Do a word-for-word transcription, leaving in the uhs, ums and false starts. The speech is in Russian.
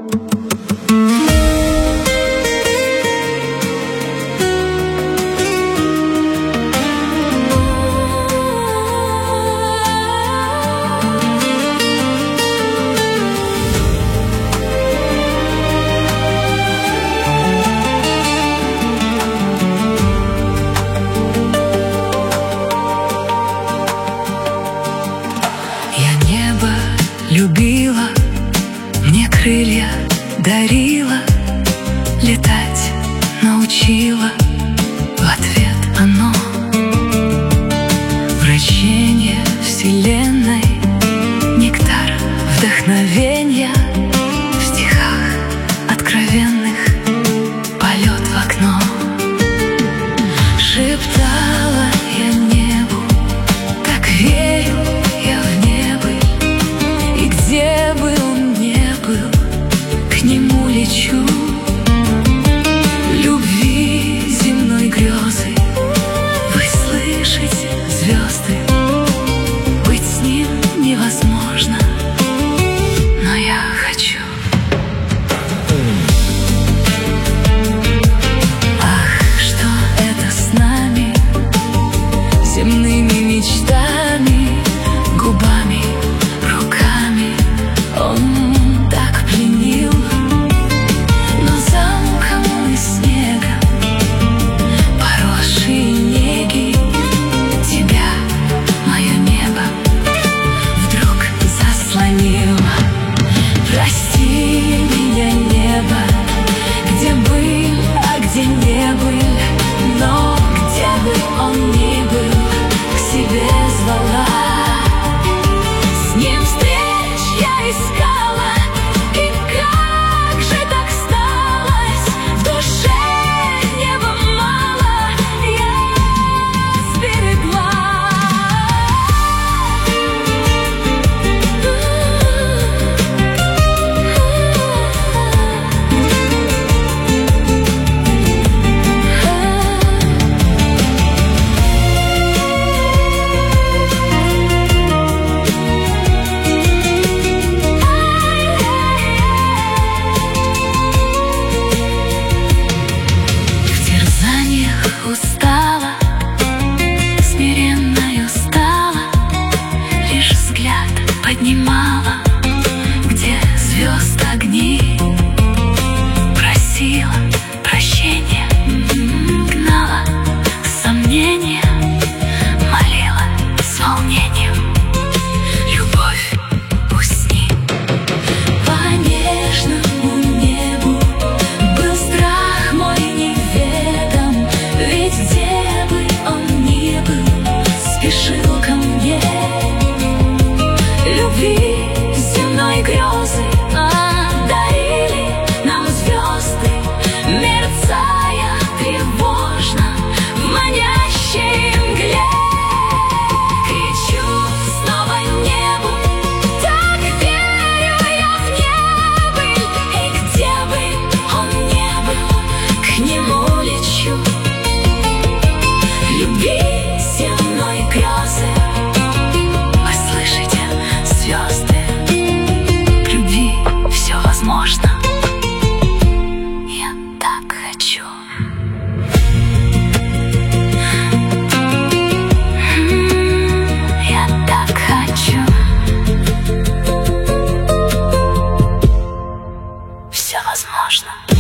Любила, мне крылья дарила, летать научила, в ответ оно вращение вселенной, нектар вдохновенья в стихах откровенных, полет в окно. Шептала я небу, так верю я в небо, и где бы он ни был, к нему лечу. Любви земной грезы, вы слышите звезды, быть с ним невозможно, но я хочу. Ах, что это с нами, земными мечтами, губами, руками он так пленил, но замком и снегом, поросшие неги, тебя мое небо вдруг заслонило. Прости меня, небо, где был, а где не был, но где бы он ни был, к себе звала. С ним встреч я искала, и как же так сталось, в душе неба мало я сберегла. Устала, смиренною стала, лишь взгляд поднимала, где звезд огни, просила прощения, гнала сомнения, молила с волнением, любовь, усни. По нежному небу был страх мой неведом, ведь где бы он ни был, спешил ко мне. Любви земной грезы одарили нам звезды, мерцая тревожно в манящей мгле. Кричу снова небу, так верю я в небыль, и где бы он ни был, к нему лечу. Любви земной грезы, вы слышите звезды, к любви все возможно, я так хочу. Я так хочу. Все возможно.